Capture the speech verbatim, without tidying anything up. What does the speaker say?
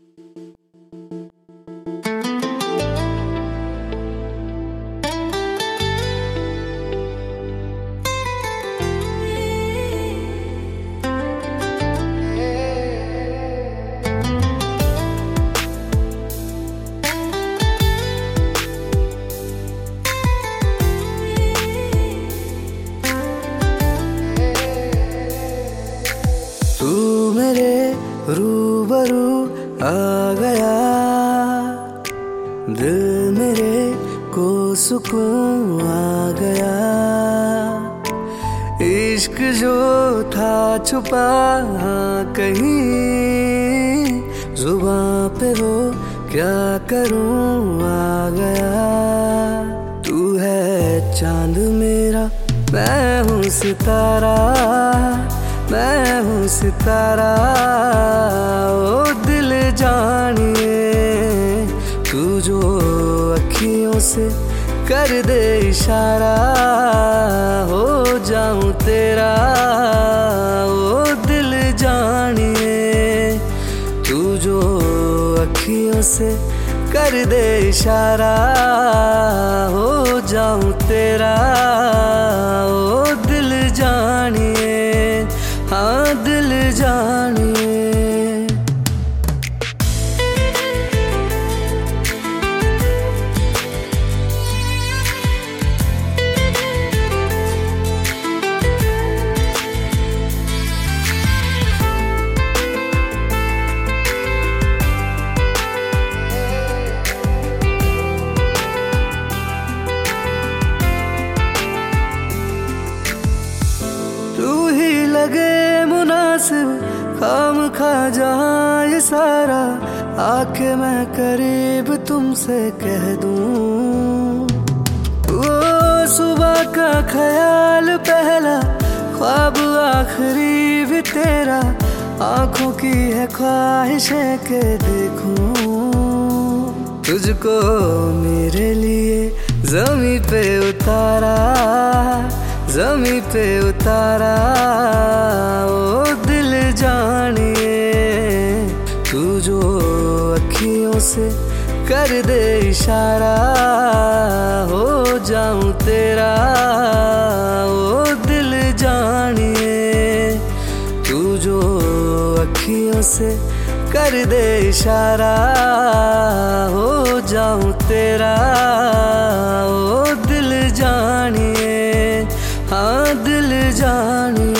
तू मेरे रूबरू आ गया, दिल मेरे को सुकून आ गया। इश्क जो था छुपा कहीं, जुबां पे वो क्या करूं आ गया। तू है चांद मेरा, मैं हूँ सितारा, मैं हूँ सितारा। ओ दिल जानिए, तू जो अखियों से कर दे इशारा, हो जाऊं तेरा। ओ दिल जानिए, तू जो अखियों से कर दे इशारा, हो जाऊं तेरा। ओ दिल जानिए, हाँ दिल जानिए। तू ही लगे मुनासिब, खाम खा जहाँ ये सारा, आके मैं करीब तुमसे कह दूं। वो सुबह का ख्याल पहला, ख्वाब आखिरी भी तेरा, आंखों की है ख्वाहिशें के देखूं तुझको मेरे लिए। ज़मीं पे उतारा, ज़मीं पे उतारा। ओ दिल जानिए, तू जो अखियों से कर दे इशारा, हो जाऊं तेरा। ओ दिल जानिए, तू जो अखियों से कर दे इशारा, हो जाऊं तेरा। ओ दिल जानिए, हाँ दिल जानिए।